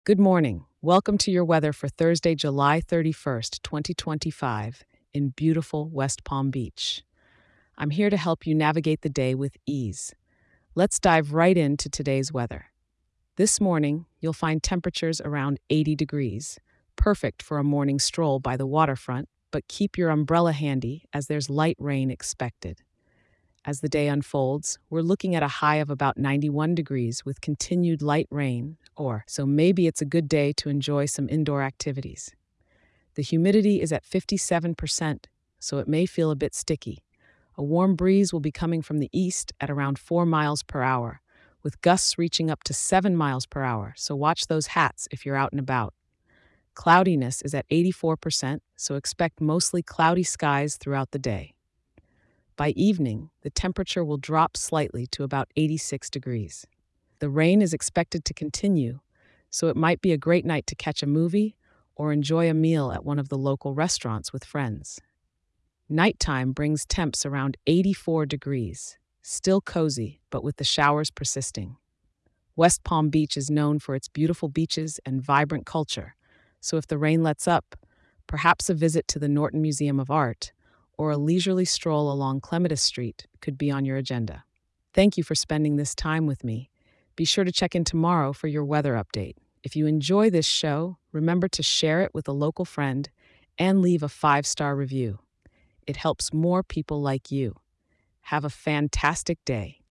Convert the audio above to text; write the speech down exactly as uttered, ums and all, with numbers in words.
Good morning. Welcome to your weather for Thursday, July thirty-first, twenty twenty-five, in beautiful West Palm Beach. I'm here to help you navigate the day with ease. Let's dive right into today's weather. This morning, you'll find temperatures around eighty degrees, perfect for a morning stroll by the waterfront, but keep your umbrella handy as there's light rain expected. As the day unfolds, we're looking at a high of about ninety-one degrees with continued light rain, or so maybe it's a good day to enjoy some indoor activities. The humidity is at fifty-seven percent, so it may feel a bit sticky. A warm breeze will be coming from the east at around four miles per hour, with gusts reaching up to seven miles per hour, so watch those hats if you're out and about. Cloudiness is at eighty-four percent, so expect mostly cloudy skies throughout the day. By evening, the temperature will drop slightly to about eighty-six degrees. The rain is expected to continue, so it might be a great night to catch a movie or enjoy a meal at one of the local restaurants with friends. Nighttime brings temps around eighty-four degrees, still cozy, but with the showers persisting. West Palm Beach is known for its beautiful beaches and vibrant culture, so if the rain lets up, perhaps a visit to the Norton Museum of Art or a leisurely stroll along Clematis Street could be on your agenda. Thank you for spending this time with me. Be sure to check in tomorrow for your weather update. If you enjoy this show, remember to share it with a local friend and leave a five-star review. It helps more people like you. Have a fantastic day.